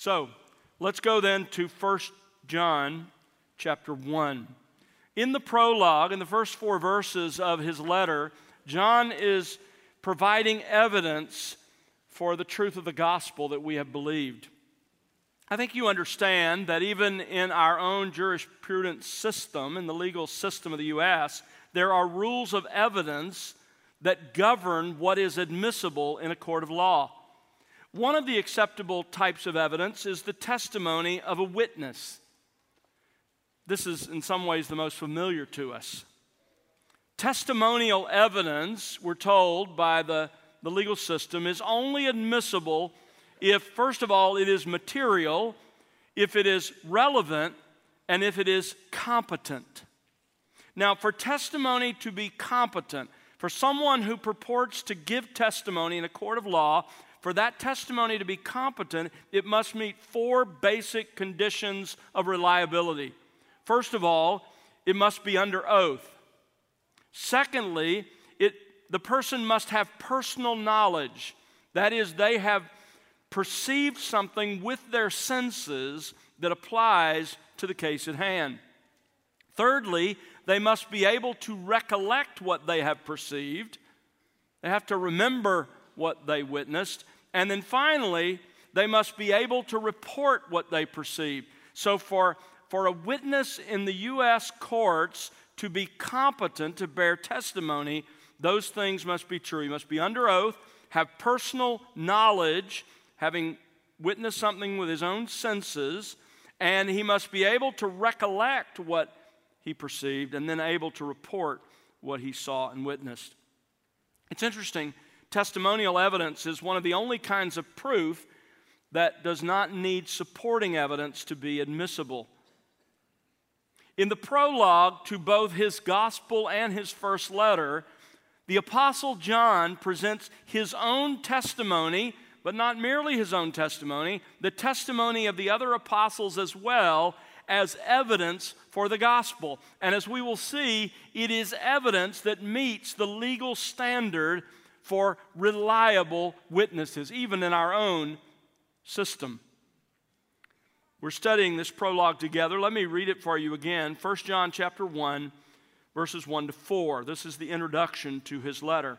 So, let's go then to 1 John chapter 1. In the prologue, in the first 4 verses of his letter, John is providing evidence for the truth of the gospel that we have believed. I think you understand that even in our own jurisprudence system, in the legal system of the U.S., there are rules of evidence that govern what is admissible in a court of law. One of the acceptable types of evidence is the testimony of a witness. This is in some ways the most familiar to us. Testimonial evidence, we're told by the legal system, is only admissible if, first of all, it is material, if it is relevant, and if it is competent. Now, for testimony to be competent, for someone who purports to give testimony in a court of law, for that testimony to be competent, it must meet 4 basic conditions of reliability. First of all, it must be under oath. Secondly, the person must have personal knowledge. That is, they have perceived something with their senses that applies to the case at hand. Thirdly, they must be able to recollect what they have perceived. They have to remember what they witnessed. And then finally, they must be able to report what they perceived. So for a witness in the U.S. courts to be competent to bear testimony, those things must be true. He must be under oath, have personal knowledge, having witnessed something with his own senses, and he must be able to recollect what he perceived and then able to report what he saw and witnessed. It's interesting. Testimonial evidence is one of the only kinds of proof that does not need supporting evidence to be admissible. In the prologue to both his gospel and his first letter, the Apostle John presents his own testimony, but not merely his own testimony, the testimony of the other apostles as well, as evidence for the gospel. And as we will see, it is evidence that meets the legal standard for reliable witnesses, even in our own system. We're studying this prologue together. Let me read it for you again. 1 John chapter 1, verses 1 to 4. This is the introduction to his letter.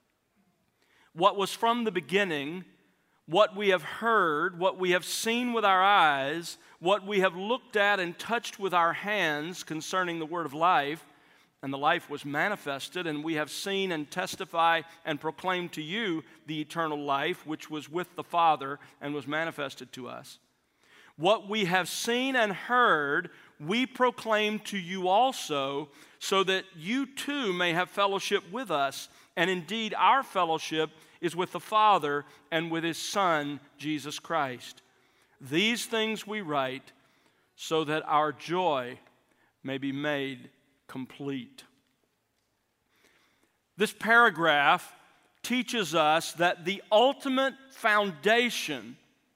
What was from the beginning, what we have heard, what we have seen with our eyes, what we have looked at and touched with our hands concerning the word of life, and the life was manifested, and we have seen and testify and proclaim to you the eternal life, which was with the Father and was manifested to us. What we have seen and heard, we proclaim to you also, so that you too may have fellowship with us. And indeed, our fellowship is with the Father and with His Son, Jesus Christ. These things we write so that our joy may be made complete. This paragraph teaches us that the ultimate foundation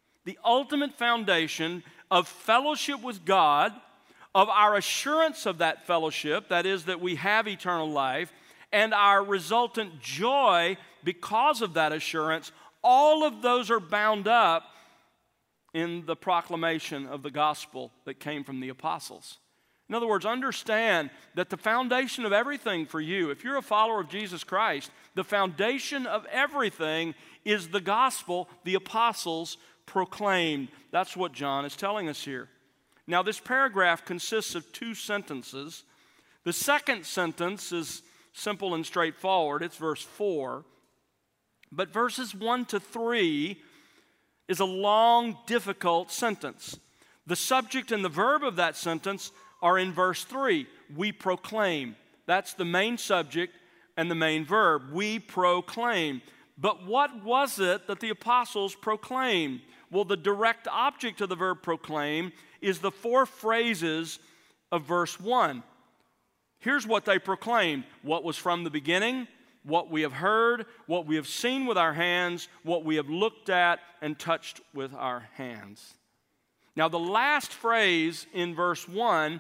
of fellowship with God, of our assurance of that fellowship, that is, that we have eternal life, and our resultant joy because of that assurance, all of those are bound up in the proclamation of the gospel that came from the apostles. In other words, understand that the foundation of everything for you, if you're a follower of Jesus Christ, the foundation of everything is the gospel the apostles proclaimed. That's what John is telling us here. Now, this paragraph consists of 2 sentences. The second sentence is simple and straightforward. It's verse 4. But verses 1 to 3 is a long, difficult sentence. The subject and the verb of that sentence are in verse 3. We proclaim. That's the main subject and the main verb. We proclaim. But what was it that the apostles proclaimed? Well, the direct object of the verb proclaim is the 4 phrases of verse 1. Here's what they proclaimed: what was from the beginning, what we have heard, what we have seen with our hands, what we have looked at and touched with our hands. Now, the last phrase in verse 1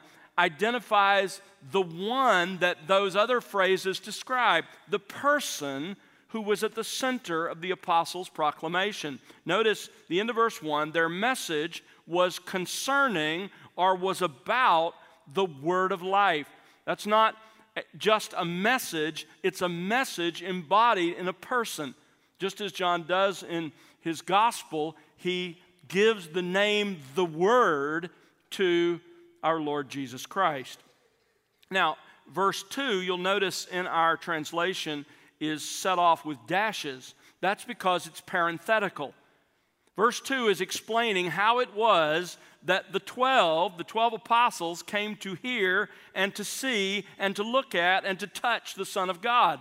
identifies the one that those other phrases describe, the person who was at the center of the apostles' proclamation. Notice the end of verse 1, their message was concerning or was about the word of life. That's not just a message, it's a message embodied in a person. Just as John does in his gospel, he gives the name, the Word, to our Lord Jesus Christ. Now, verse 2, you'll notice in our translation, is set off with dashes. That's because it's parenthetical. Verse 2 is explaining how it was that the 12 apostles came to hear and to see and to look at and to touch the Son of God.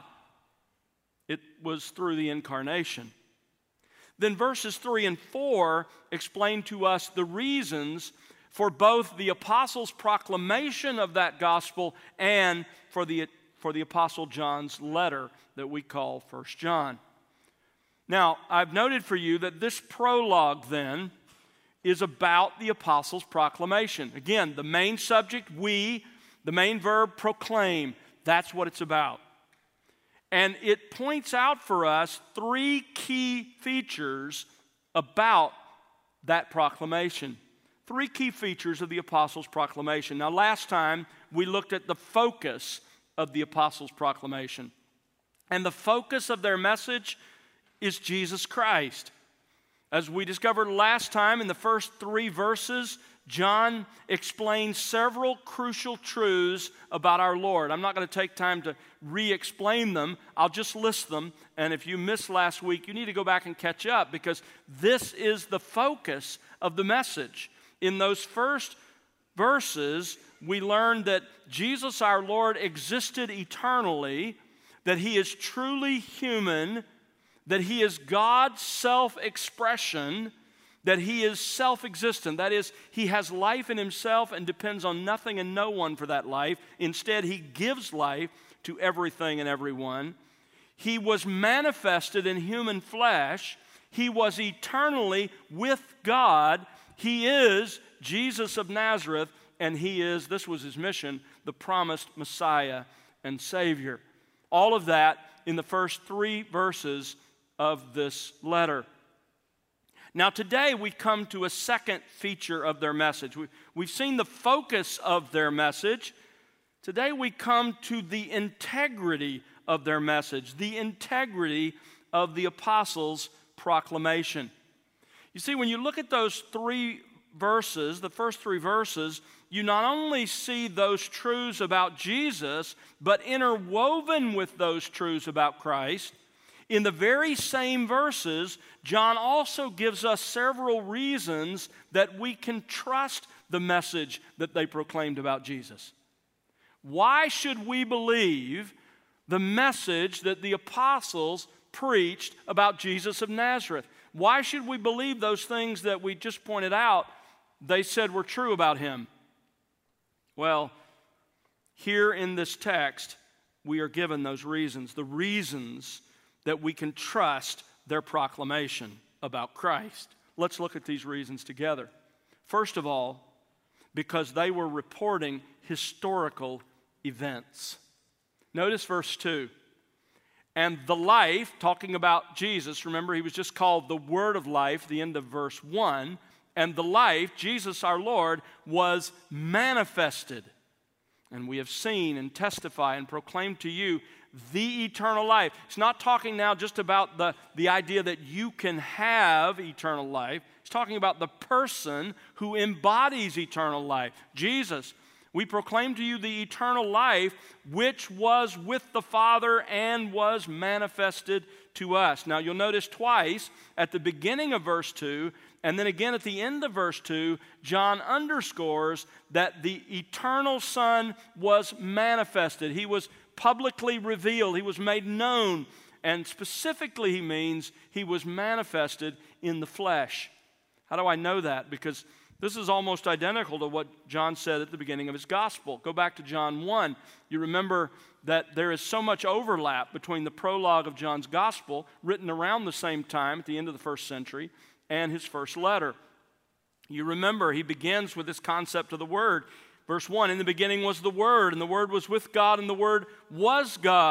It was through the incarnation. Then verses 3 and 4 explain to us the reasons for both the apostles' proclamation of that gospel and for the apostle John's letter that we call 1 John. Now, I've noted for you that this prologue then is about the apostles' proclamation. Again, the main subject, we, the main verb, proclaim. That's what it's about. And it points out for us three key features about that proclamation. Three key features of the apostles' proclamation. Now, last time we looked at the focus of the apostles' proclamation. And the focus of their message is Jesus Christ. As we discovered last time in the first 3 verses, John explains several crucial truths about our Lord. I'm not going to take time to re-explain them. I'll just list them. And if you missed last week, you need to go back and catch up because this is the focus of the message. In those first verses, we learned that Jesus our Lord existed eternally, that He is truly human, that He is God's self-expression, that He is self-existent. That is, He has life in Himself and depends on nothing and no one for that life. Instead, He gives life to everything and everyone. He was manifested in human flesh. He was eternally with God. He is Jesus of Nazareth, and He is, this was His mission, the promised Messiah and Savior. All of that in the first 3 verses of this letter. Now today we come to a second feature of their message. We've seen the focus of their message. Today we come to the integrity of their message, the integrity of the apostles' proclamation. You see, when you look at those 3 verses, the first 3 verses, you not only see those truths about Jesus, but interwoven with those truths about Christ, in the very same verses, John also gives us several reasons that we can trust the message that they proclaimed about Jesus. Why should we believe the message that the apostles preached about Jesus of Nazareth? Why should we believe those things that we just pointed out they said were true about Him? Well, here in this text, we are given those reasons, the reasons that we can trust their proclamation about Christ. Let's look at these reasons together. First of all, because they were reporting historical events. Notice verse 2. And the life, talking about Jesus, remember He was just called the Word of Life, the end of verse 1, and the life, Jesus our Lord, was manifested. And we have seen and testify and proclaim to you the eternal life. It's not talking now just about the idea that you can have eternal life. It's talking about the person who embodies eternal life, Jesus. We proclaim to you the eternal life which was with the Father and was manifested to us. Now you'll notice twice at the beginning of verse 2 and then again at the end of verse 2, John underscores that the eternal Son was manifested. He was publicly revealed. He was made known. And specifically he means He was manifested in the flesh. How do I know that? Because this is almost identical to what John said at the beginning of his gospel. Go back to John 1. You remember that there is so much overlap between the prologue of John's gospel, written around the same time at the end of the first century, and his first letter. You remember he begins with this concept of the Word. Verse 1, in the beginning was the Word, and the Word was with God, and the Word was God.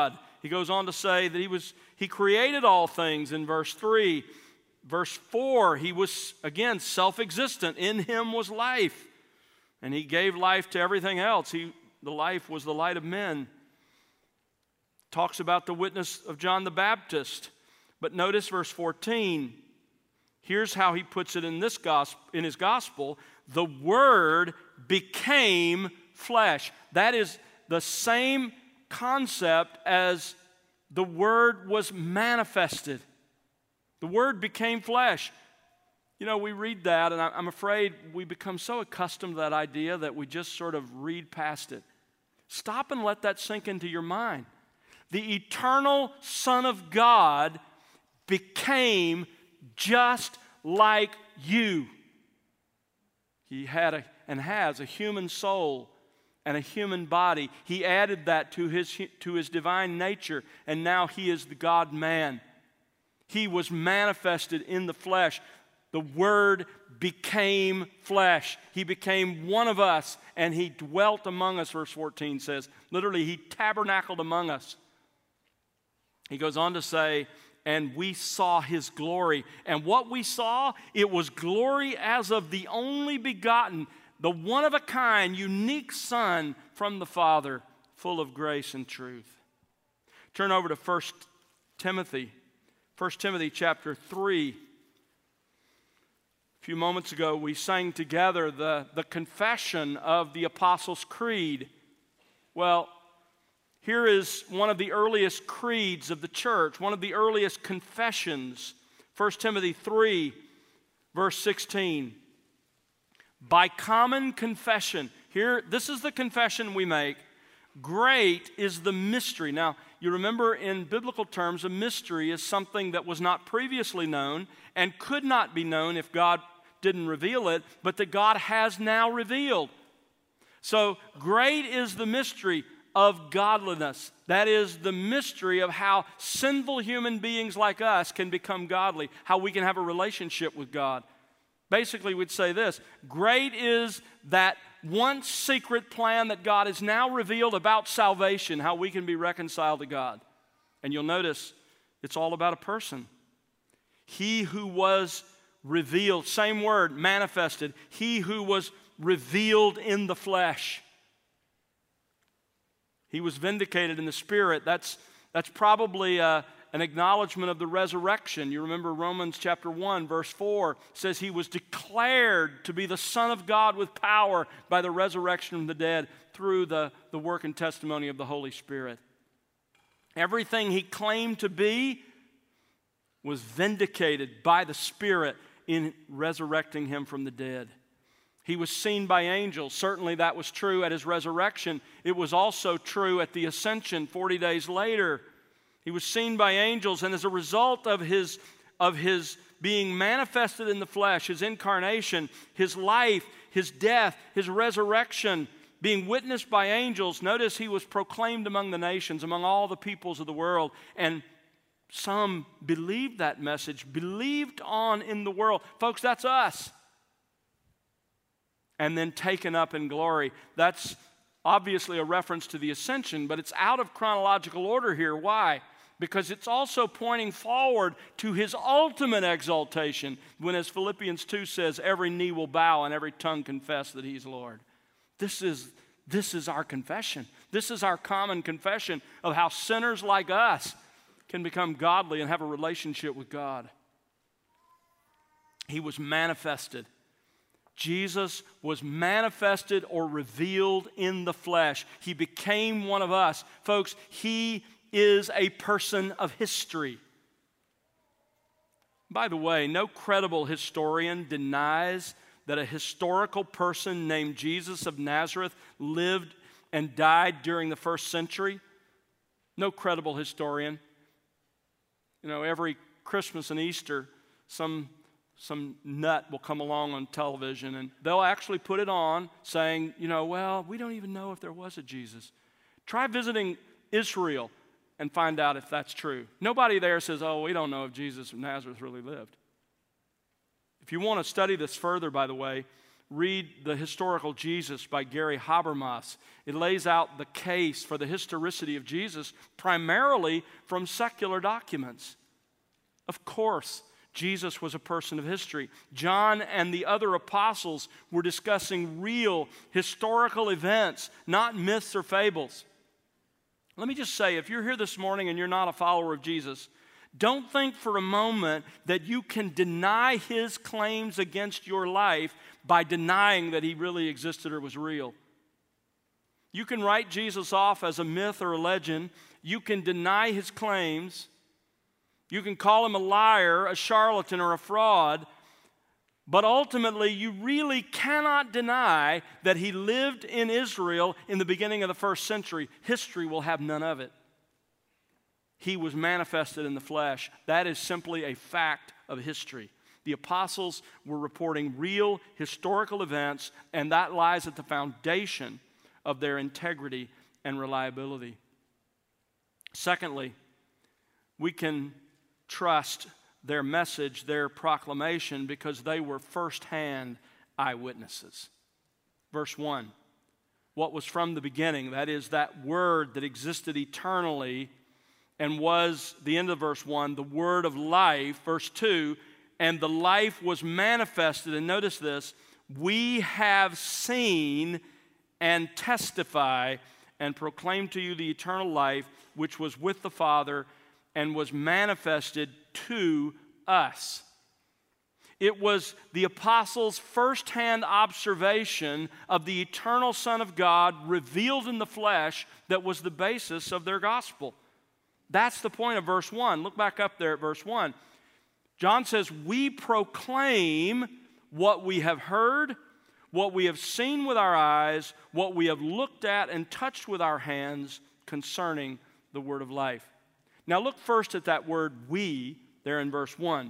He goes on to say that he created all things in verse 3. Verse 4, he was, again, self-existent. In him was life, and he gave life to everything else. The life was the light of men. Talks about the witness of John the Baptist. But notice verse 14. Here's how he puts it in his gospel. The Word became flesh. That is the same concept as the Word was manifested. The Word became flesh. You know, we read that, and I'm afraid we become so accustomed to that idea that we just sort of read past it. Stop and let that sink into your mind. The eternal Son of God became just like you. He had and has a human soul and a human body. He added that to his divine nature, and now he is the God-man. He was manifested in the flesh. The Word became flesh. He became one of us, and he dwelt among us, verse 14 says. Literally, he tabernacled among us. He goes on to say, and we saw his glory. And what we saw, it was glory as of the only begotten, the one-of-a-kind, unique Son from the Father, full of grace and truth. Turn over to 1 Timothy. 1 Timothy chapter 3. A few moments ago, we sang together the confession of the Apostles' Creed. Well, here is one of the earliest creeds of the church, one of the earliest confessions. 1 Timothy 3, verse 16. By common confession, this is the confession we make. Great is the mystery. Now, you remember in biblical terms, a mystery is something that was not previously known and could not be known if God didn't reveal it, but that God has now revealed. So, great is the mystery of godliness. That is the mystery of how sinful human beings like us can become godly, how we can have a relationship with God. Basically, we'd say this: great is that once secret plan that God has now revealed about salvation, how we can be reconciled to God. And you'll notice it's all about a person. He who was revealed, same word, manifested. He who was revealed in the flesh. He was vindicated in the Spirit. That's probably an acknowledgement of the resurrection. You remember Romans chapter 1, verse 4 says he was declared to be the Son of God with power by the resurrection from the dead through the work and testimony of the Holy Spirit. Everything he claimed to be was vindicated by the Spirit in resurrecting him from the dead. He was seen by angels. Certainly that was true at his resurrection. It was also true at the ascension 40 days later. He was seen by angels, and as a result of his being manifested in the flesh, his incarnation, his life, his death, his resurrection, being witnessed by angels, notice he was proclaimed among the nations, among all the peoples of the world, and some believed that message, believed on in the world. Folks, that's us. And then taken up in glory. That's obviously a reference to the ascension, but it's out of chronological order here. Why? Because it's also pointing forward to his ultimate exaltation, when, as Philippians 2 says, every knee will bow and every tongue confess that he's Lord. This is our confession. This is our common confession of how sinners like us can become godly and have a relationship with God. He was manifested. Jesus was manifested or revealed in the flesh. He became one of us. Folks, he is a person of history. By the way, no credible historian denies that a historical person named Jesus of Nazareth lived and died during the first century. No credible historian. You know, every Christmas and Easter, some nut will come along on television and they'll actually put it on saying, well, we don't even know if there was a Jesus. Try visiting Israel and find out if that's true. Nobody there says, we don't know if Jesus of Nazareth really lived. If you want to study this further, by the way, read The Historical Jesus by Gary Habermas. It lays out the case for the historicity of Jesus primarily from secular documents. Of course, Jesus was a person of history. John and the other apostles were discussing real historical events, not myths or fables. Let me just say, if you're here this morning and you're not a follower of Jesus, don't think for a moment that you can deny his claims against your life by denying that he really existed or was real. You can write Jesus off as a myth or a legend. You can deny his claims. You can call him a liar, a charlatan, or a fraud. But ultimately, you really cannot deny that he lived in Israel in the beginning of the first century. History will have none of it. He was manifested in the flesh. That is simply a fact of history. The apostles were reporting real historical events, and that lies at the foundation of their integrity and reliability. Secondly, we can trust their message, their proclamation, because they were firsthand eyewitnesses. Verse 1, what was from the beginning, that is, that word that existed eternally and was, the end of verse 1, the word of life. Verse 2, and the life was manifested, and notice this, we have seen and testify and proclaim to you the eternal life which was with the Father and was manifested to us. It was the apostles' firsthand observation of the eternal Son of God revealed in the flesh that was the basis of their gospel. That's the point of verse 1. Look back up there at verse 1. John says, we proclaim what we have heard, what we have seen with our eyes, what we have looked at and touched with our hands concerning the word of life. Now look first at that word we there in verse 1.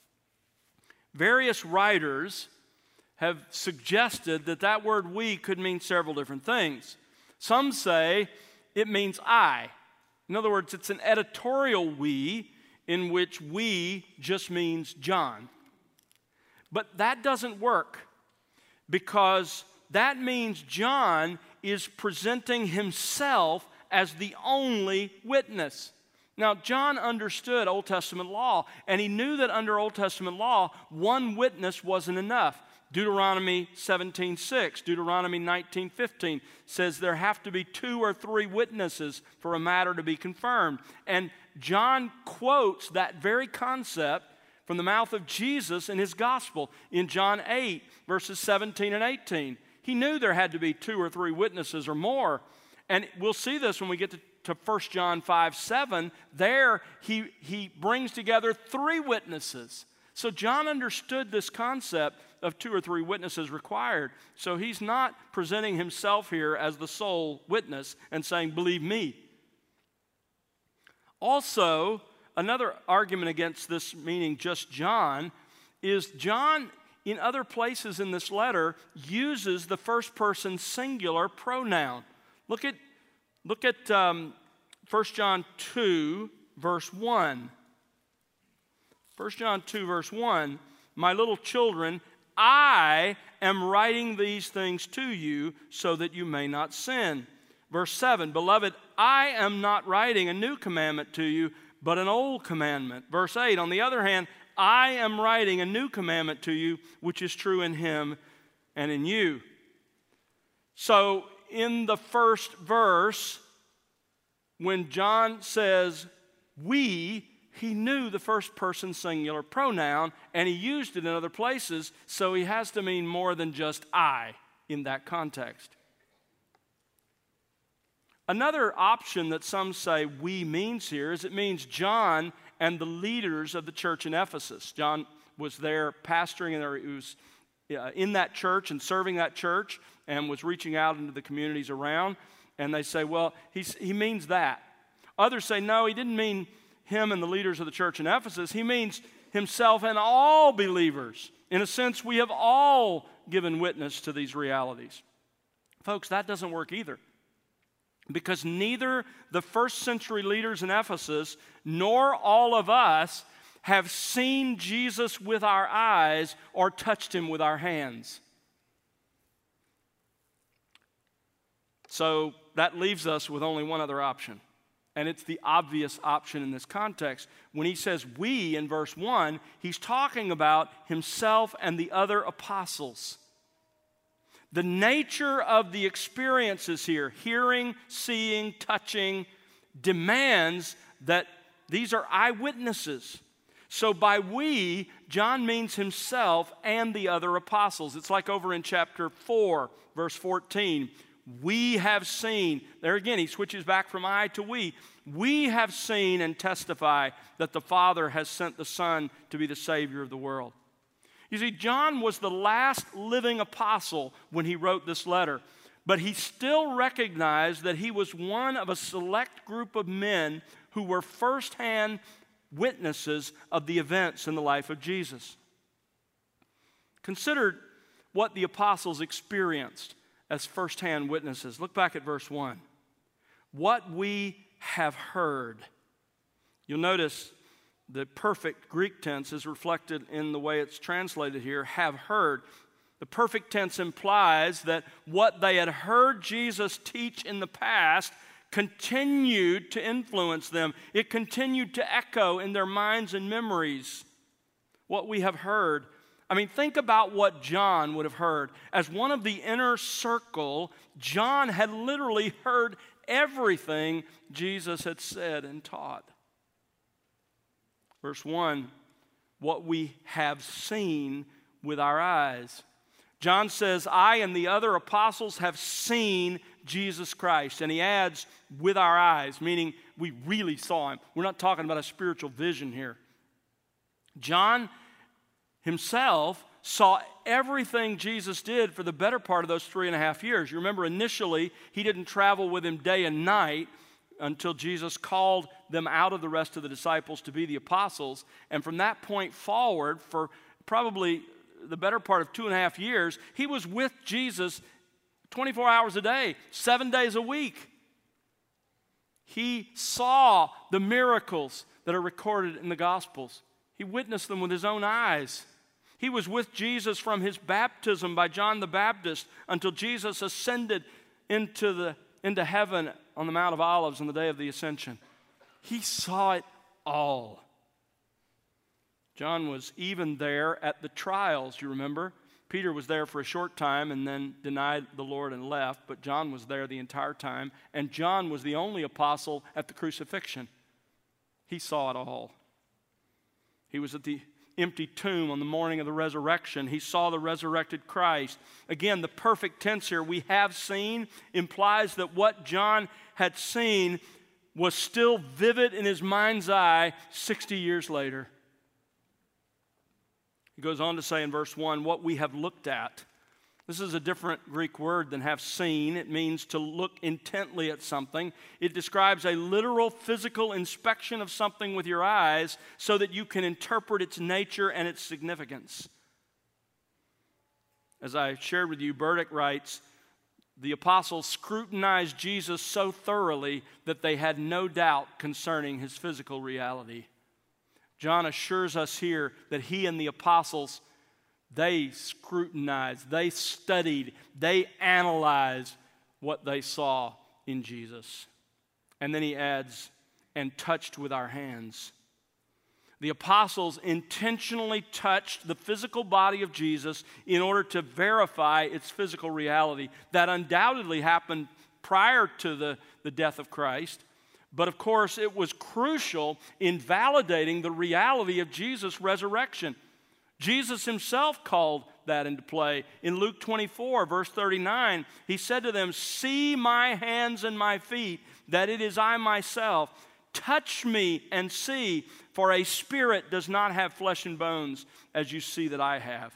Various writers have suggested that that word we could mean several different things. Some say it means I. In other words, it's an editorial we in which we just means John. But that doesn't work because that means John is presenting himself as the only witness. Now, John understood Old Testament law, and he knew that under Old Testament law, one witness wasn't enough. Deuteronomy 17:6, Deuteronomy 19:15 says there have to be 2 or 3 witnesses for a matter to be confirmed. And John quotes that very concept from the mouth of Jesus in his gospel in John 8, verses 17 and 18. He knew there had to be 2 or 3 witnesses or more. And we'll see this when we get to 1 John 5:7. There he brings together 3 witnesses. So John understood this concept of 2 or 3 witnesses required. So he's not presenting himself here as the sole witness and saying, believe me. Also, another argument against this meaning just John is John, in other places in this letter, uses the first person singular pronoun. Look at 1 John 2, verse 1. 1 John 2, verse 1, my little children, I am writing these things to you so that you may not sin. Verse 7, beloved, I am not writing a new commandment to you, but an old commandment. Verse 8, on the other hand, I am writing a new commandment to you, which is true in him and in you. So in the first verse, when John says we, he knew the first person singular pronoun, and he used it in other places, so he has to mean more than just I in that context. Another option that some say we means here is it means John and the leaders of the church in Ephesus. John was there pastoring, and he was in that church and serving that church and was reaching out into the communities around. And they say, well, he means that. Others say, no, he didn't mean him and the leaders of the church in Ephesus. He means himself and all believers. In a sense, we have all given witness to these realities. Folks, that doesn't work either. Because neither the first century leaders in Ephesus nor all of us have seen Jesus with our eyes or touched him with our hands. So that leaves us with only one other option. And it's the obvious option in this context. When he says we in verse 1, he's talking about himself and the other apostles. The nature of the experiences here, hearing, seeing, touching, demands that these are eyewitnesses. So by we, John means himself and the other apostles. It's like over in chapter 4, verse 14. We have seen, there again, he switches back from I to we. We have seen and testify that the Father has sent the Son to be the Savior of the world. You see, John was the last living apostle when he wrote this letter, but he still recognized that he was one of a select group of men who were firsthand witnesses of the events in the life of Jesus. Consider what the apostles experienced as firsthand witnesses. Look back at verse 1. What we have heard. You'll notice the perfect Greek tense is reflected in the way it's translated here, have heard. The perfect tense implies that what they had heard Jesus teach in the past continued to influence them. It continued to echo in their minds and memories. What we have heard. I mean, think about what John would have heard. As one of the inner circle, John had literally heard everything Jesus had said and taught. Verse 1, what we have seen with our eyes. John says, I and the other apostles have seen Jesus Christ. And he adds, with our eyes, meaning we really saw him. We're not talking about a spiritual vision here. John himself saw everything Jesus did for the better part of those 3.5 years. You remember initially, he didn't travel with him day and night until Jesus called them out of the rest of the disciples to be the apostles. And from that point forward, for probably the better part of 2.5 years, he was with Jesus 24 hours a day, 7 days a week. He saw the miracles that are recorded in the Gospels. He witnessed them with his own eyes. He was with Jesus from his baptism by John the Baptist until Jesus ascended into heaven on the Mount of Olives on the day of the Ascension. He saw it all. John was even there at the trials, you remember? Peter was there for a short time and then denied the Lord and left, but John was there the entire time, and John was the only apostle at the crucifixion. He saw it all. He was at the empty tomb on the morning of the resurrection. He saw the resurrected Christ. Again, the perfect tense here, we have seen, implies that what John had seen was still vivid in his mind's eye 60 years later. He goes on to say in verse 1, what we have looked at. This is a different Greek word than have seen. It means to look intently at something. It describes a literal physical inspection of something with your eyes so that you can interpret its nature and its significance. As I shared with you, Burdick writes, the apostles scrutinized Jesus so thoroughly that they had no doubt concerning his physical reality. John assures us here that he and the apostles, they scrutinized, they studied, they analyzed what they saw in Jesus. And then he adds, and touched with our hands. The apostles intentionally touched the physical body of Jesus in order to verify its physical reality. That undoubtedly happened prior to the death of Christ. But of course, it was crucial in validating the reality of Jesus' resurrection. Jesus himself called that into play. In Luke 24, verse 39, he said to them, see my hands and my feet, that it is I myself. Touch me and see, for a spirit does not have flesh and bones, as you see that I have.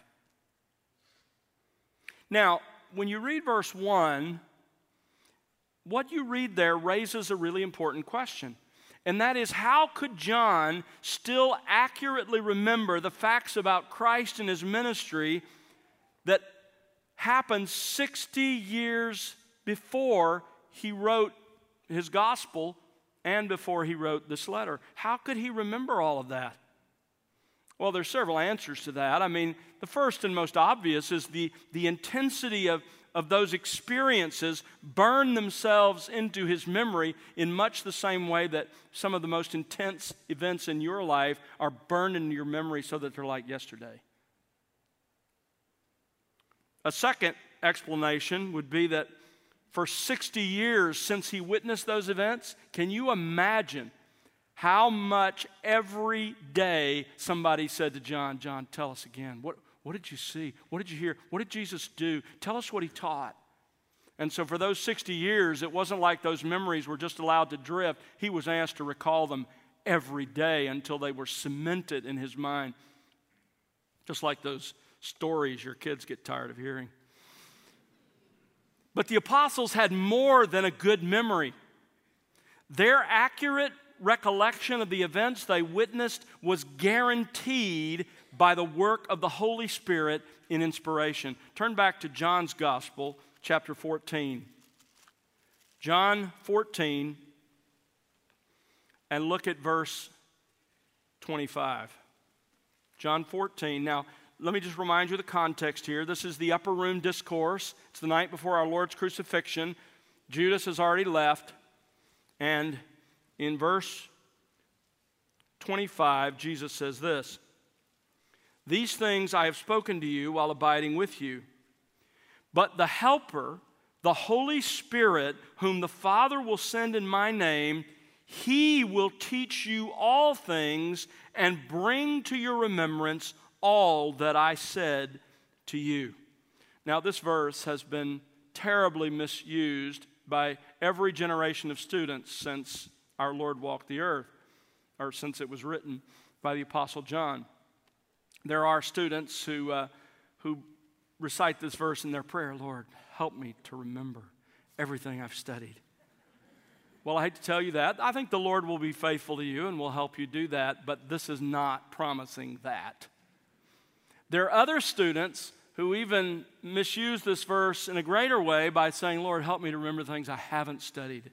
Now, when you read verse 1, what you read there raises a really important question. And that is, how could John still accurately remember the facts about Christ and his ministry that happened 60 years before he wrote his gospel and before he wrote this letter? How could he remember all of that? Well, there's several answers to that. I mean, the first and most obvious is the intensity of of those experiences burn themselves into his memory in much the same way that some of the most intense events in your life are burned into your memory so that they're like yesterday. A second explanation would be that for 60 years since he witnessed those events, can you imagine how much every day somebody said to John, John, tell us again, what did you see? What did you hear? What did Jesus do? Tell us what he taught. And so for those 60 years, it wasn't like those memories were just allowed to drift. He was asked to recall them every day until they were cemented in his mind. Just like those stories your kids get tired of hearing. But the apostles had more than a good memory. Their accurate recollection of the events they witnessed was guaranteed by the work of the Holy Spirit in inspiration. Turn back to John's Gospel, chapter 14. John 14, and look at verse 25. John 14. Now, let me just remind you of the context here. This is the upper room discourse. It's the night before our Lord's crucifixion. Judas has already left. And in verse 25, Jesus says this, "These things I have spoken to you while abiding with you. But the Helper, the Holy Spirit, whom the Father will send in my name, he will teach you all things and bring to your remembrance all that I said to you." Now, this verse has been terribly misused by every generation of students since our Lord walked the earth, or since it was written by the Apostle John. There are students who recite this verse in their prayer, "Lord, help me to remember everything I've studied." Well, I hate to tell you that. I think the Lord will be faithful to you and will help you do that, but this is not promising that. There are other students who even misuse this verse in a greater way by saying, "Lord, help me to remember things I haven't studied."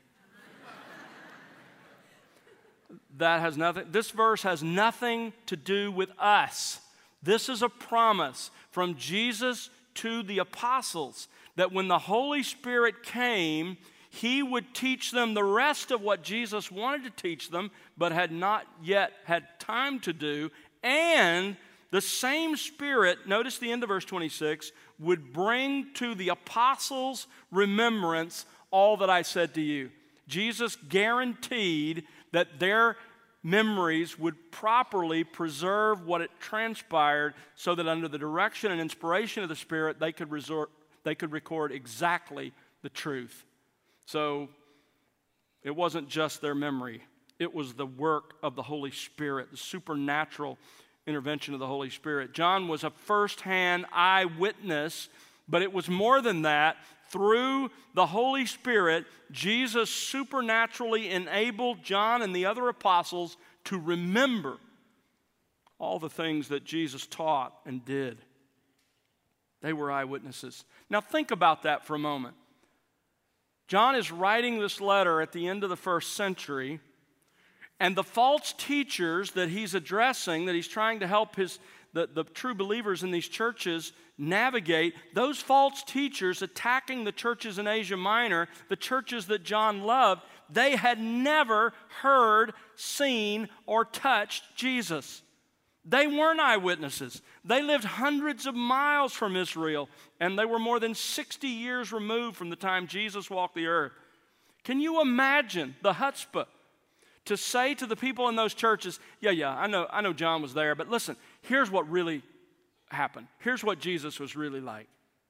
This verse has nothing to do with us. This is a promise from Jesus to the apostles that when the Holy Spirit came, he would teach them the rest of what Jesus wanted to teach them, but had not yet had time to do. And the same Spirit, notice the end of verse 26, would bring to the apostles' remembrance all that I said to you. Jesus guaranteed that their memories would properly preserve what it transpired so that under the direction and inspiration of the Spirit, they could record exactly the truth. So it wasn't just their memory. It was the work of the Holy Spirit, the supernatural intervention of the Holy Spirit. John was a first-hand eyewitness, but it was more than that. Through the Holy Spirit, Jesus supernaturally enabled John and the other apostles to remember all the things that Jesus taught and did. They were eyewitnesses. Now think about that for a moment. John is writing this letter at the end of the first century, and the false teachers that he's addressing, that he's trying to help the true believers in these churches navigate, those false teachers attacking the churches in Asia Minor, the churches that John loved, they had never heard, seen, or touched Jesus. They weren't eyewitnesses. They lived hundreds of miles from Israel, and they were more than 60 years removed from the time Jesus walked the earth. Can you imagine the chutzpah to say to the people in those churches, I know John was there, but listen, here's what really happened. Here's what Jesus was really like.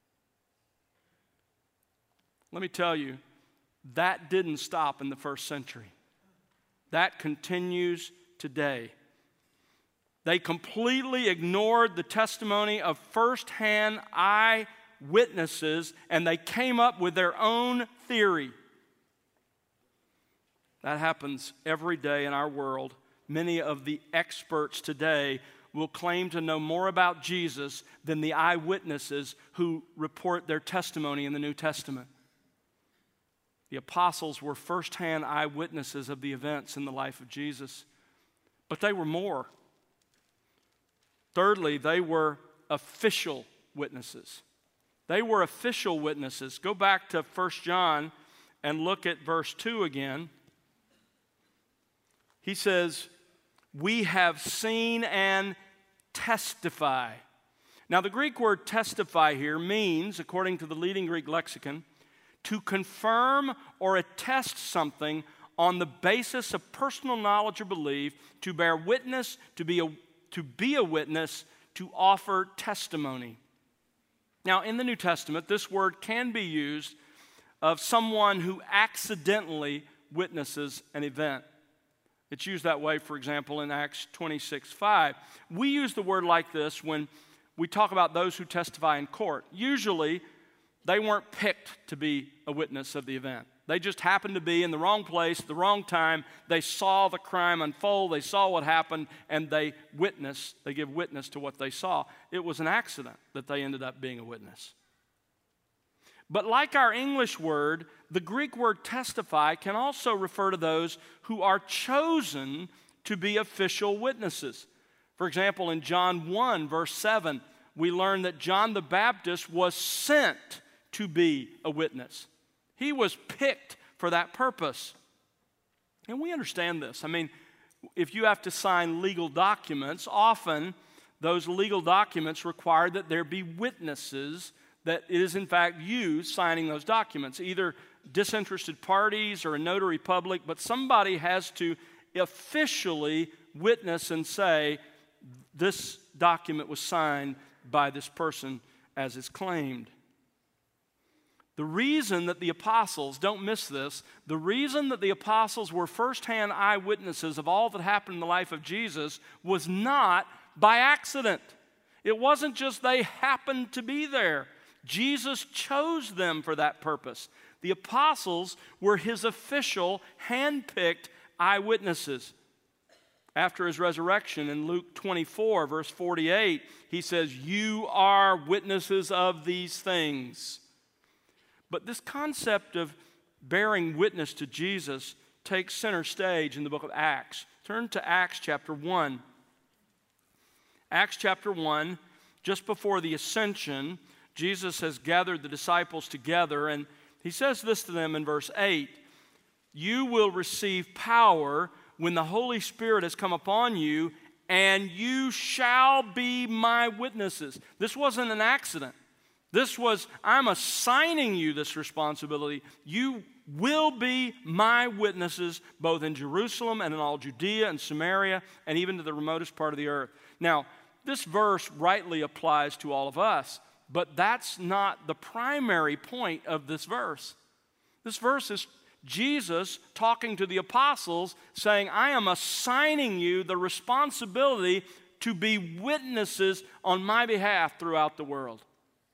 Let me tell you, that didn't stop in the first century. That continues today. They completely ignored the testimony of first-hand eyewitnesses, and they came up with their own theory. That happens every day in our world. Many of the experts today will claim to know more about Jesus than the eyewitnesses who report their testimony in the New Testament. The apostles were first-hand eyewitnesses of the events in the life of Jesus, but they were more. Thirdly, they were official witnesses. They were official witnesses. Go back to 1 John and look at verse 2 again. He says, we have seen and testify. Now, the Greek word testify here means, according to the leading Greek lexicon, to confirm or attest something on the basis of personal knowledge or belief, to bear witness, to be a witness, to offer testimony. Now, in the New Testament, this word can be used of someone who accidentally witnesses an event. It's used that way, for example, in Acts 26:5. We use the word like this when we talk about those who testify in court. Usually, they weren't picked to be a witness of the event. They just happened to be in the wrong place at the wrong time. They saw the crime unfold. They saw what happened, and they give witness to what they saw. It was an accident that they ended up being a witness. But like our English word, the Greek word testify can also refer to those who are chosen to be official witnesses. For example, in John 1, verse 7, we learn that John the Baptist was sent to be a witness. He was picked for that purpose. And we understand this. I mean, if you have to sign legal documents, often those legal documents require that there be witnesses that it is in fact you signing those documents, either disinterested parties or a notary public, but somebody has to officially witness and say, this document was signed by this person as is claimed. The reason that the apostles, don't miss this, the reason that the apostles were firsthand eyewitnesses of all that happened in the life of Jesus was not by accident. It wasn't just they happened to be there. Jesus chose them for that purpose. The apostles were his official, hand-picked eyewitnesses. After his resurrection in Luke 24, verse 48, he says, you are witnesses of these things. But this concept of bearing witness to Jesus takes center stage in the book of Acts. Turn to Acts chapter 1. Acts chapter 1, just before the ascension, Jesus has gathered the disciples together, and he says this to them in verse 8, you will receive power when the Holy Spirit has come upon you, and you shall be my witnesses. This wasn't an accident. This was, I'm assigning you this responsibility. You will be my witnesses both in Jerusalem and in all Judea and Samaria and even to the remotest part of the earth. Now, this verse rightly applies to all of us, but that's not the primary point of this verse. This verse is Jesus talking to the apostles saying, I am assigning you the responsibility to be witnesses on my behalf throughout the world.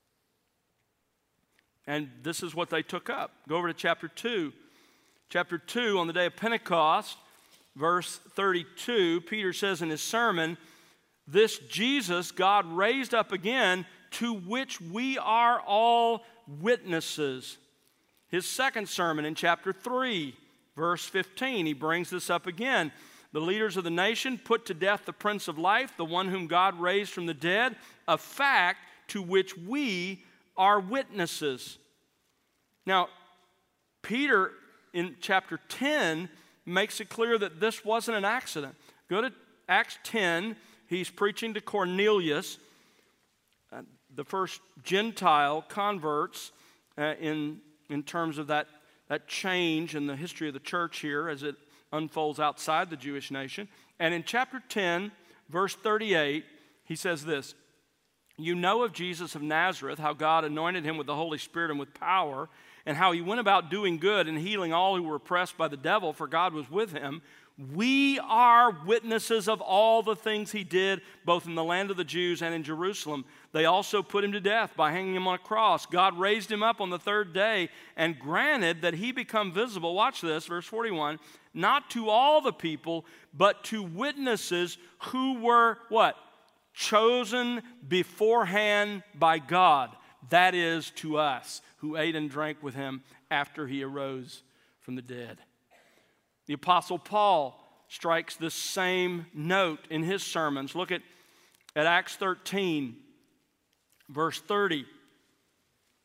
And this is what they took up. Go over to chapter 2. Chapter 2, on the day of Pentecost, verse 32, Peter says in his sermon, this Jesus God raised up again, to which we are all witnesses. His second sermon in chapter 3, verse 15, he brings this up again. The leaders of the nation put to death the Prince of Life, the one whom God raised from the dead, a fact to which we are witnesses. Now, Peter in chapter 10 makes it clear that this wasn't an accident. Go to Acts 10. He's preaching to Cornelius, the first Gentile converts in terms of that change in the history of the church here as it unfolds outside the Jewish nation. And in chapter 10, verse 38, he says this, you know of Jesus of Nazareth, how God anointed him with the Holy Spirit and with power, and how he went about doing good and healing all who were oppressed by the devil, for God was with him. We are witnesses of all the things he did, both in the land of the Jews and in Jerusalem. They also put him to death by hanging him on a cross. God raised him up on the third day and granted that he become visible, watch this, verse 41, not to all the people, but to witnesses who were, what? Chosen beforehand by God. That is, to us, who ate and drank with him after he arose from the dead. The Apostle Paul strikes this same note in his sermons. Look at Acts 13, verse 30.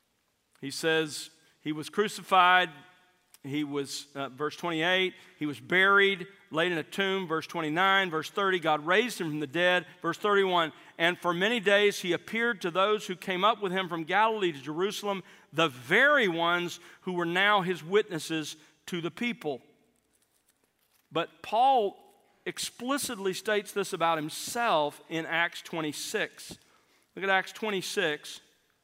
He says he was crucified. He was, verse 28, he was buried, laid in a tomb. Verse 29, verse 30, God raised him from the dead. Verse 31, and for many days he appeared to those who came up with him from Galilee to Jerusalem, the very ones who were now his witnesses to the people. But Paul explicitly states this about himself in Acts 26. Look at Acts 26,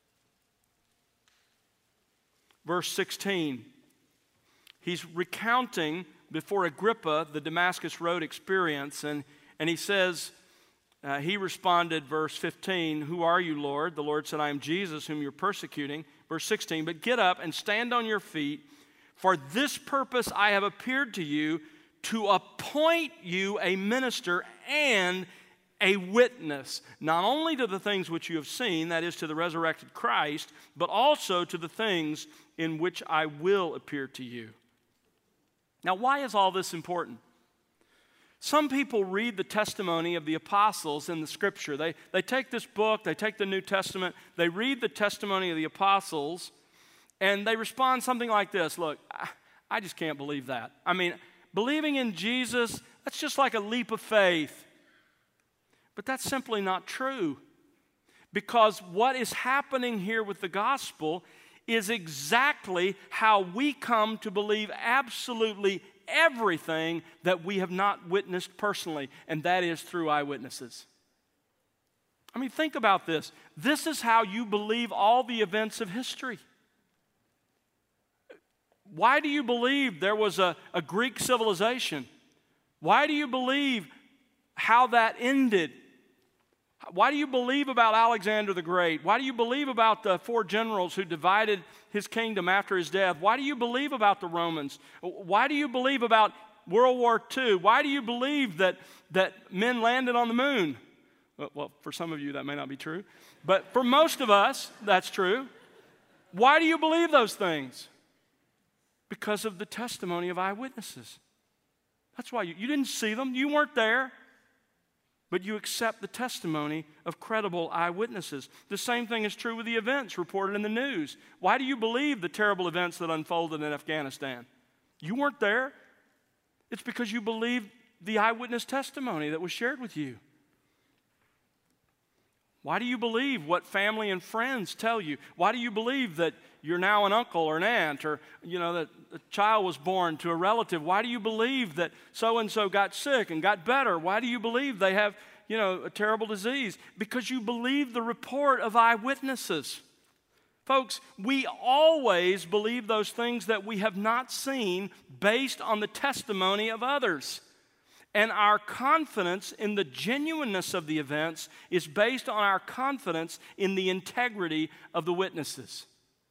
verse 16. He's recounting before Agrippa the Damascus Road experience, and he says, he responded, verse 15, "Who are you, Lord?" The Lord said, "I am Jesus, whom you're persecuting." Verse 16, "But get up and stand on your feet. For this purpose I have appeared to you, to appoint you a minister and a witness, not only to the things which you have seen, that is, to the resurrected Christ, but also to the things in which I will appear to you." Now, why is all this important? Some people read the testimony of the apostles in the Scripture. They take this book, they take the New Testament, they read the testimony of the apostles, and they respond something like this: look, I just can't believe that. I mean, believing in Jesus, that's just like a leap of faith. But that's simply not true. Because what is happening here with the gospel is exactly how we come to believe absolutely everything that we have not witnessed personally, and that is through eyewitnesses. I mean, think about this. This is how you believe all the events of history. Why do you believe there was a Greek civilization? Why do you believe how that ended? Why do you believe about Alexander the Great? Why do you believe about the 4 generals who divided his kingdom after his death? Why do you believe about the Romans? Why do you believe about World War II? Why do you believe that men landed on the moon? Well, for some of you that may not be true, but for most of us, that's true. Why do you believe those things? Because of the testimony of eyewitnesses. That's why you didn't see them, you weren't there. But you accept the testimony of credible eyewitnesses. The same thing is true with the events reported in the news. Why do you believe the terrible events that unfolded in Afghanistan? You weren't there. It's because you believe the eyewitness testimony that was shared with you. Why do you believe what family and friends tell you? Why do you believe that you're now an uncle or an aunt, or that a child was born to a relative? Why do you believe that so-and-so got sick and got better? Why do you believe they have, a terrible disease? Because you believe the report of eyewitnesses. Folks, we always believe those things that we have not seen based on the testimony of others. And our confidence in the genuineness of the events is based on our confidence in the integrity of the witnesses.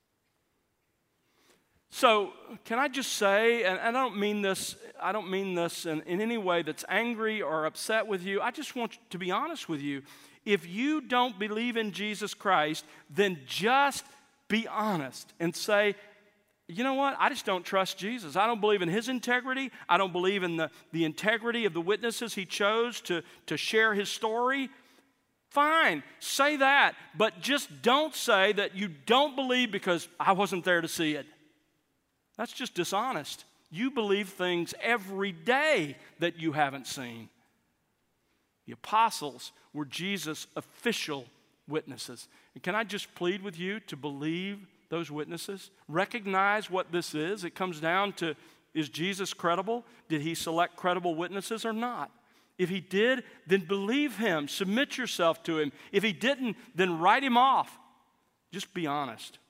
So, can I just say, and I don't mean this in any way that's angry or upset with you. I just want to be honest with you. If you don't believe in Jesus Christ, then just be honest and say, you know what? I just don't trust Jesus. I don't believe in his integrity. I don't believe in the integrity of the witnesses he chose to share his story. Fine, say that. But just don't say that you don't believe because I wasn't there to see it. That's just dishonest. You believe things every day that you haven't seen. The apostles were Jesus' official witnesses. And can I just plead with you to believe those witnesses? Recognize what this is. It comes down to, is Jesus credible? Did he select credible witnesses or not? If he did, then believe him. Submit yourself to him. If he didn't, then write him off. Just be honest.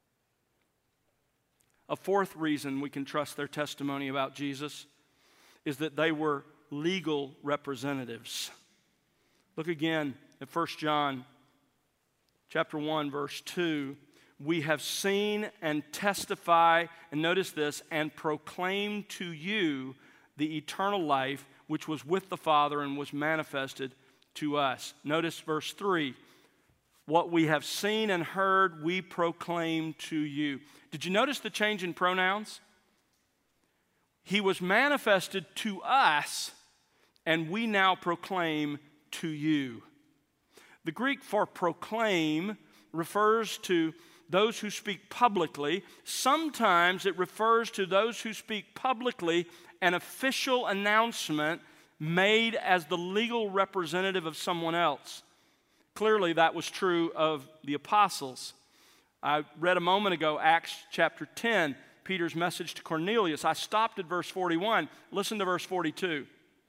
A fourth reason we can trust their testimony about Jesus is that they were legal representatives. Look again at 1 John chapter 1, verse 2. We have seen and testify, and notice this, and proclaim to you the eternal life which was with the Father and was manifested to us. Notice verse 3. What we have seen and heard, we proclaim to you. Did you notice the change in pronouns? He was manifested to us, and we now proclaim to you. The Greek for proclaim refers to those who speak publicly. Sometimes it refers to those who speak publicly an official announcement made as the legal representative of someone else. Clearly, that was true of the apostles. I read a moment ago Acts chapter 10, Peter's message to Cornelius. I stopped at verse 41. Listen to verse 42.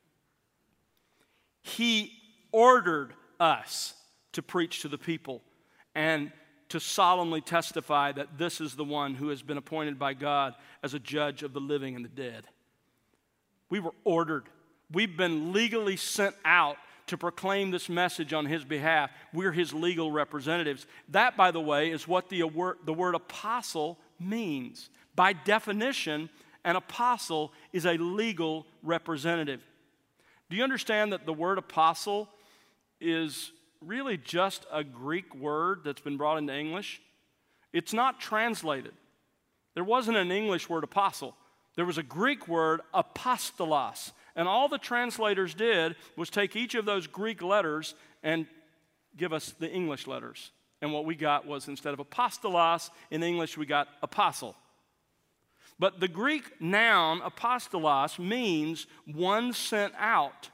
He ordered us to preach to the people and to solemnly testify that this is the one who has been appointed by God as a judge of the living and the dead. We were ordered. We've been legally sent out to proclaim this message on his behalf. We're his legal representatives. That, by the way, is what the word apostle means. By definition, an apostle is a legal representative. Do you understand that the word apostle is really just a Greek word that's been brought into English? It's not translated. There wasn't an English word apostle. There was a Greek word apostolos. And all the translators did was take each of those Greek letters and give us the English letters. And what we got was, instead of apostolos, in English we got apostle. But the Greek noun apostolos means one sent out.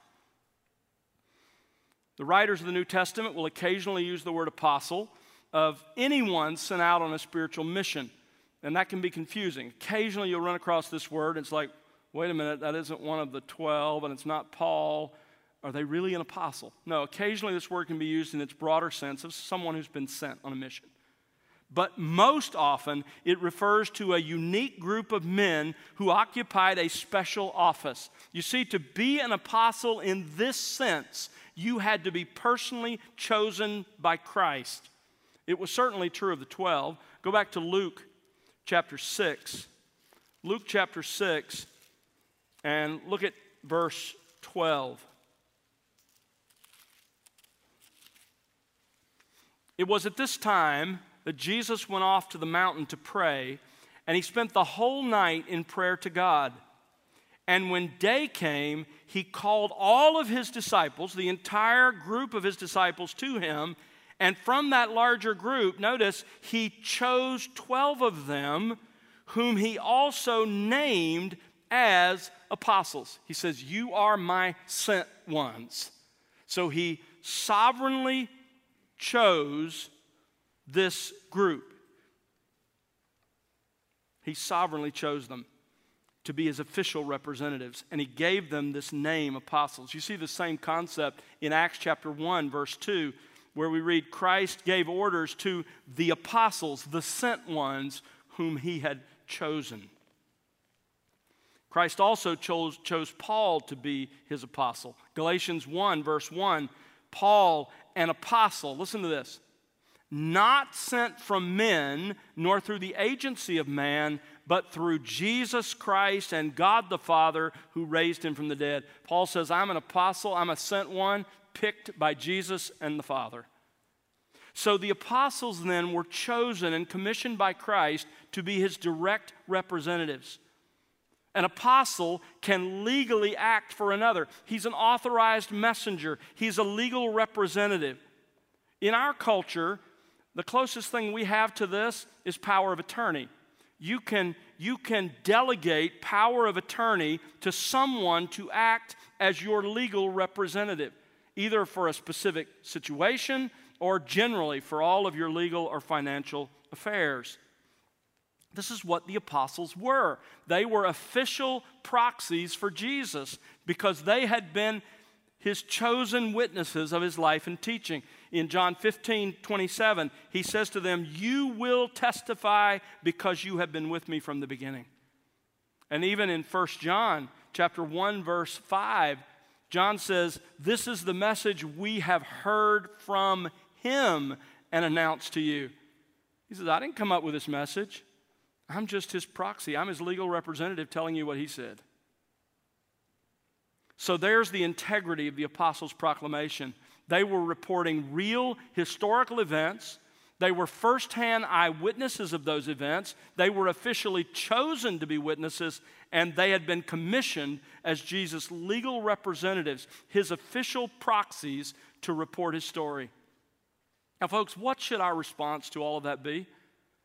The writers of the New Testament will occasionally use the word apostle of anyone sent out on a spiritual mission. And that can be confusing. Occasionally you'll run across this word and it's like, wait a minute, that isn't one of the 12 and it's not Paul. Are they really an apostle? No, occasionally this word can be used in its broader sense of someone who's been sent on a mission. But most often it refers to a unique group of men who occupied a special office. You see, to be an apostle in this sense, you had to be personally chosen by Christ. It was certainly true of the 12. Go back to Luke chapter 6. Luke chapter 6, and look at verse 12. It was at this time that Jesus went off to the mountain to pray, and he spent the whole night in prayer to God. And when day came, he called all of his disciples, the entire group of his disciples, to him. And from that larger group, notice, he chose 12 of them, whom he also named as apostles. He says, "You are my sent ones." So he sovereignly chose this group. He sovereignly chose them to be his official representatives, and he gave them this name, apostles. You see the same concept in Acts chapter 1, verse 2, where we read, Christ gave orders to the apostles, the sent ones, whom he had chosen. Christ also chose Paul to be his apostle. Galatians 1, verse 1, Paul, an apostle, listen to this, not sent from men, nor through the agency of man, but through Jesus Christ and God the Father who raised him from the dead. Paul says, I'm an apostle, I'm a sent one, picked by Jesus and the Father. So the apostles then were chosen and commissioned by Christ to be his direct representatives. An apostle can legally act for another. He's an authorized messenger. He's a legal representative. In our culture, the closest thing we have to this is power of attorney. You can delegate power of attorney to someone to act as your legal representative, either for a specific situation or generally for all of your legal or financial affairs. This is what the apostles were. They were official proxies for Jesus because they had been his chosen witnesses of his life and teaching. In John 15:27, he says to them, you will testify because you have been with me from the beginning. And even in 1 John chapter 1, verse 5, John says, this is the message we have heard from him and announced to you. He says, I didn't come up with this message. I'm just his proxy. I'm his legal representative telling you what he said. So there's the integrity of the apostles' proclamation. They were reporting real historical events. They were firsthand eyewitnesses of those events. They were officially chosen to be witnesses, and they had been commissioned as Jesus' legal representatives, his official proxies to report his story. Now, folks, what should our response to all of that be?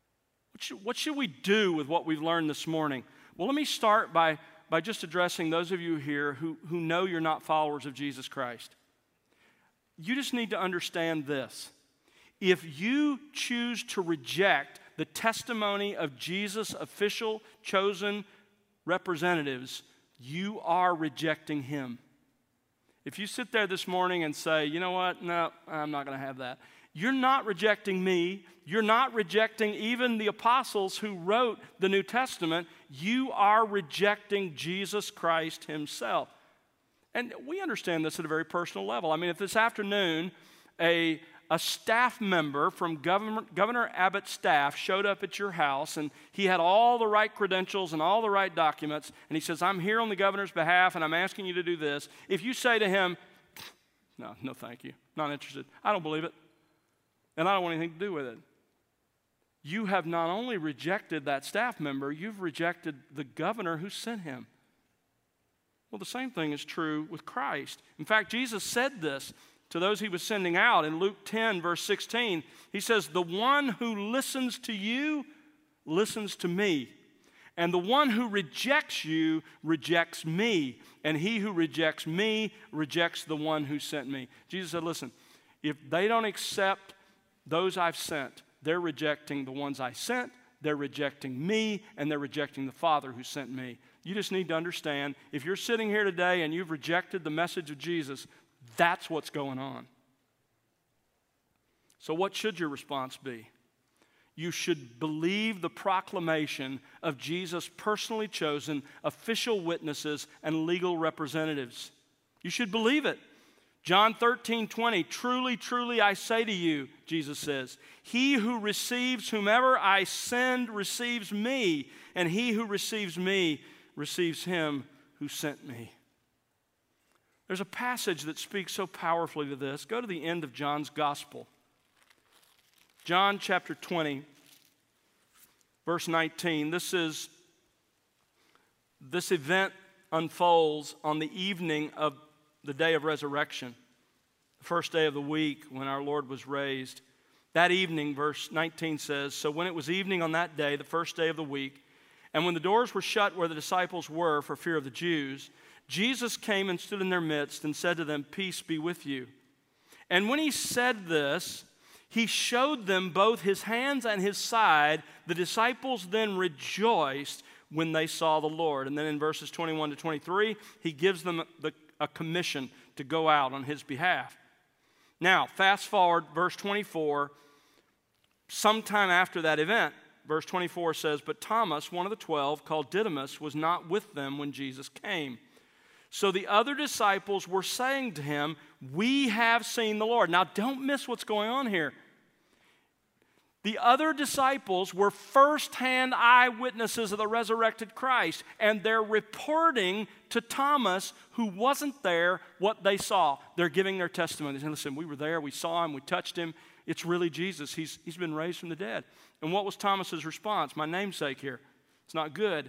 What should we do with what we've learned this morning? Well, let me start by just addressing those of you here who know you're not followers of Jesus Christ. You just need to understand this. If you choose to reject the testimony of Jesus' official, chosen representatives, you are rejecting him. If you sit there this morning and say, you know what, no, I'm not going to have that. You're not rejecting me. You're not rejecting even the apostles who wrote the New Testament. You are rejecting Jesus Christ himself. And we understand this at a very personal level. I mean, if this afternoon a staff member from Governor Abbott's staff showed up at your house and he had all the right credentials and all the right documents, and he says, I'm here on the governor's behalf and I'm asking you to do this. If you say to him, no thank you, not interested, I don't believe it, and I don't want anything to do with it, you have not only rejected that staff member, you've rejected the governor who sent him. Well, the same thing is true with Christ. In fact, Jesus said this to those he was sending out in Luke 10, verse 16. He says, the one who listens to you listens to me, and the one who rejects you rejects me, and he who rejects me rejects the one who sent me. Jesus said, listen, if they don't accept those I've sent, they're rejecting the ones I sent, they're rejecting me, and they're rejecting the Father who sent me. You just need to understand, if you're sitting here today and you've rejected the message of Jesus, that's what's going on. So what should your response be? You should believe the proclamation of Jesus' personally chosen official witnesses and legal representatives. You should believe it. John 13:20, truly, truly, I say to you, Jesus says, he who receives whomever I send receives me, and he who receives me receives him who sent me. There's a passage that speaks so powerfully to this. Go to the end of John's gospel. John chapter 20, verse 19. This event unfolds on the evening of the day of resurrection, the first day of the week when our Lord was raised. That evening, verse 19 says, so when it was evening on that day, the first day of the week, and when the doors were shut where the disciples were for fear of the Jews, Jesus came and stood in their midst and said to them, peace be with you. And when he said this, he showed them both his hands and his side. The disciples then rejoiced when they saw the Lord. And then in verses 21 to 23, he gives them a commission to go out on his behalf. Now, fast forward, verse 24, sometime after that event, verse 24 says, but Thomas, one of the 12, called Didymus, was not with them when Jesus came. So the other disciples were saying to him, we have seen the Lord. Now, don't miss what's going on here. The other disciples were firsthand eyewitnesses of the resurrected Christ, and they're reporting to Thomas, who wasn't there, what they saw. They're giving their testimony. They're saying, listen, we were there, we saw him, we touched him. It's really Jesus. He's been raised from the dead. And what was Thomas's response? My namesake here. It's not good.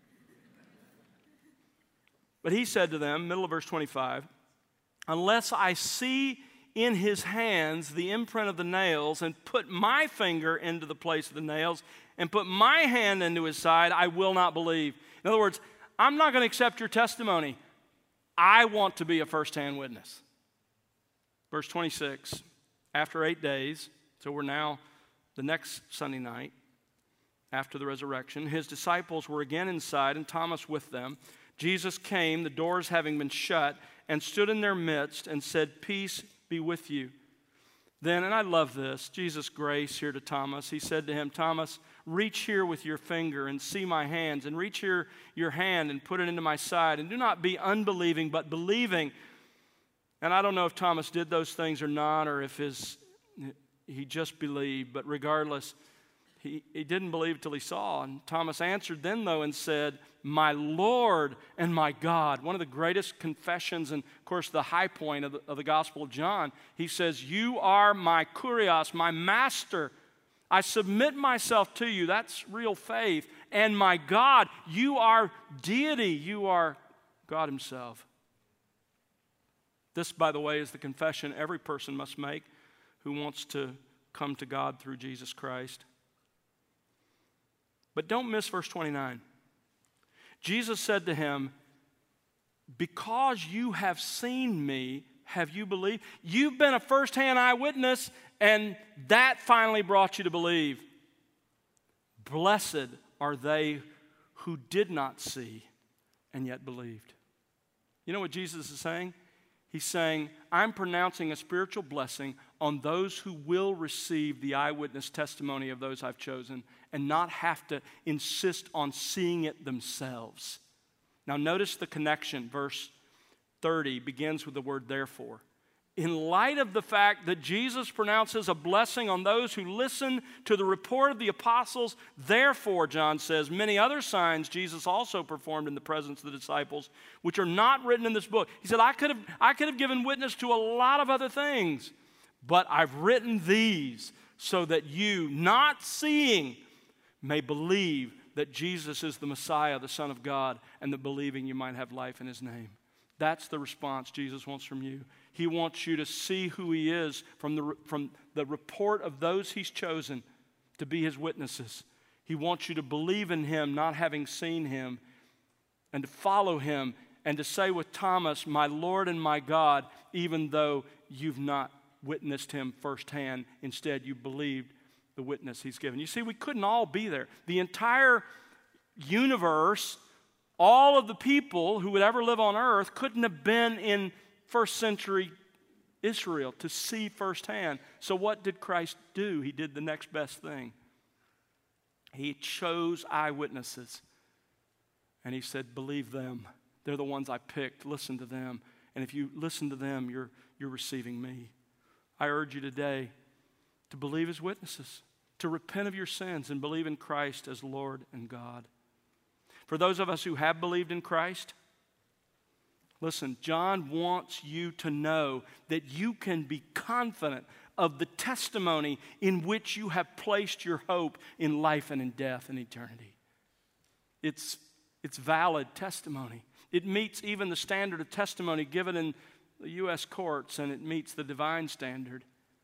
But he said to them, middle of verse 25, unless I see in his hands the imprint of the nails and put my finger into the place of the nails and put my hand into his side, I will not believe. In other words, I'm not going to accept your testimony. I want to be a firsthand witness. Verse 26, after 8 days, so we're now the next Sunday night after the resurrection, his disciples were again inside and Thomas with them. Jesus came, the doors having been shut, and stood in their midst and said, peace be with you. Then, and I love this, Jesus' grace here to Thomas. He said to him, Thomas, reach here with your finger and see my hands, and reach here your hand and put it into my side, and do not be unbelieving, but believing. And I don't know if Thomas did those things or not, or if he just believed, but regardless, he didn't believe till he saw. And Thomas answered then, though, and said, my Lord and my God. One of the greatest confessions, and of course the high point of the Gospel of John. He says, you are my kurios, my master. I submit myself to you. That's real faith. And my God, you are deity. You are God himself. This, by the way, is the confession every person must make who wants to come to God through Jesus Christ. But don't miss verse 29. Jesus said to him, because you have seen me, have you believed? You've been a firsthand eyewitness, and that finally brought you to believe. Blessed are they who did not see and yet believed. You know what Jesus is saying? He's saying, I'm pronouncing a spiritual blessing on those who will receive the eyewitness testimony of those I've chosen and not have to insist on seeing it themselves. Now notice the connection. Verse 30 begins with the word therefore. In light of the fact that Jesus pronounces a blessing on those who listen to the report of the apostles, therefore, John says, many other signs Jesus also performed in the presence of the disciples, which are not written in this book. He said, I could have given witness to a lot of other things, but I've written these so that you, not seeing, may believe that Jesus is the Messiah, the Son of God, and that believing you might have life in his name. That's the response Jesus wants from you. He wants you to see who he is from the report of those he's chosen to be his witnesses. He wants you to believe in him, not having seen him, and to follow him, and to say with Thomas, my Lord and my God, even though you've not witnessed him firsthand. Instead, you believed the witness he's given. You see, we couldn't all be there. The entire universe, all of the people who would ever live on earth couldn't have been in first century Israel to see firsthand. So what did Christ do? He did the next best thing. He chose eyewitnesses. And he said, believe them. They're the ones I picked. Listen to them. And if you listen to them, you're receiving me. I urge you today to believe as witnesses, to repent of your sins and believe in Christ as Lord and God. For those of us who have believed in Christ, listen, John wants you to know that you can be confident of the testimony in which you have placed your hope in life and in death and eternity. It's valid testimony. It meets even the standard of testimony given in the U.S. courts, and it meets the divine standard.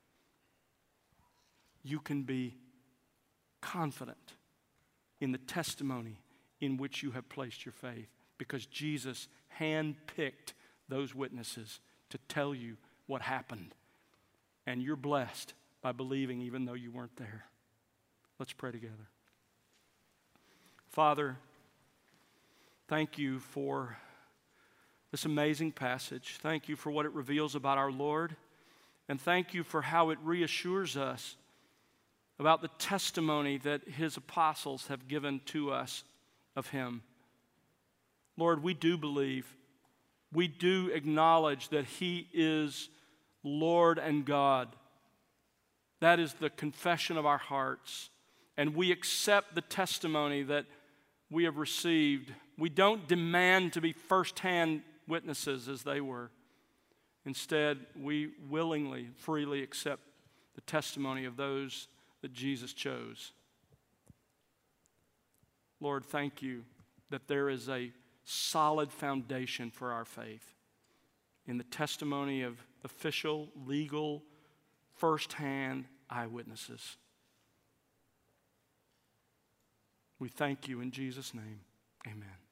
You can be confident in the testimony in which you have placed your faith, because Jesus handpicked those witnesses to tell you what happened. And you're blessed by believing even though you weren't there. Let's pray together. Father, thank you for this amazing passage. Thank you for what it reveals about our Lord. And thank you for how it reassures us about the testimony that his apostles have given to us of him. Lord, we do believe. We do acknowledge that he is Lord and God. That is the confession of our hearts. And we accept the testimony that we have received. We don't demand to be firsthand witnesses as they were. Instead, we willingly, freely accept the testimony of those that Jesus chose. Lord, thank you that there is a solid foundation for our faith in the testimony of official, legal, firsthand eyewitnesses. We thank you in Jesus' name. Amen.